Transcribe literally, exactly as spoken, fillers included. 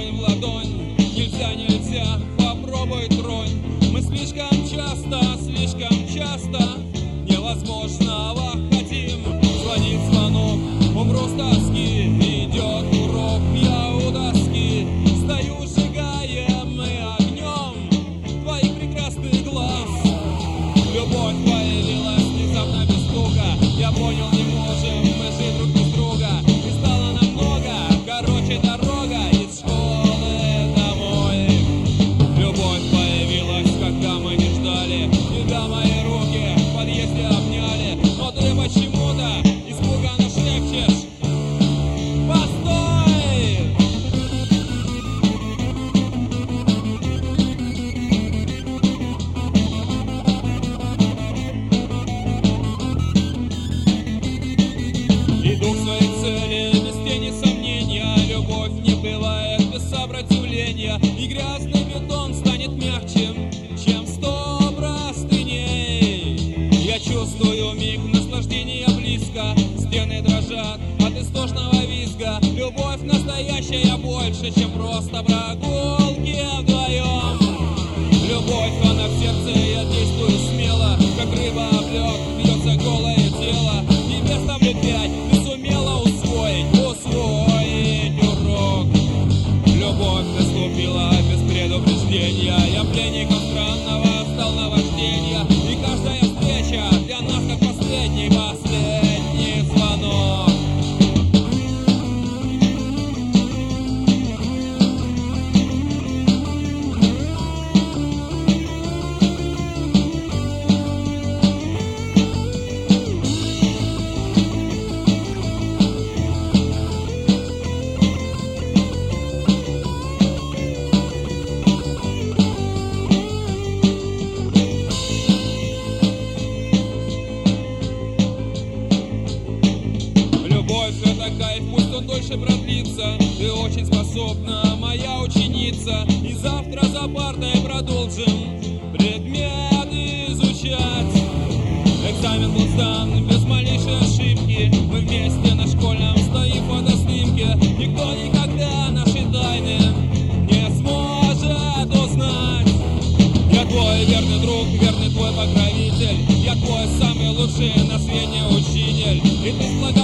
ладонь в ладонь. Нельзя, нельзя, попробуй тронь. Мы слишком часто, слишком часто невозможного хотим. Звонит звонок, умру с тоски. Идет урок, я у доски. Стою, сжигаемый огнем твоих прекрасных глаз. Любовь появилась внезапно без стука. Я понял, не можем мы жить друг без друга. И стало намного короче дорога из школы домой. Любовь появилась, когда мы не ждали. Тебя мои руки в подъезде обняли. Но ты почему-то испуганно шепчешь: постой! Иду к своей цели без тени сомнения. Любовь не бывает без сопротивления. И грязный бетон станет мягче, чем сто простыней. Я чувствую миг наслаждения близко. Стены дрожат от истошного визга. Любовь настоящая больше, чем просто прогулки вдвоем. Любовь, она в сердце, я действую смело. Как рыба об лед, бьется голое тело. Тебе ставлю пять, ты сумела усвоить, усвоить урок. Любовь наступила без предупреждения. Я пленником странного стал наваждения. И каждая встреча для нас как последний, последний звонок. Любовь — это кайф, пусть он дольше продлится. Ты очень способна, моя ученица. И завтра за партой продолжим предмет изучать. Экзамен был сдан без малейшей ошибки. Мы вместе на школьном стоим фотоснимке. Никто никогда наши тайны не сможет узнать. Я твой верный друг, верный твой покровитель. Я твой самый лучший на свете учитель. И ты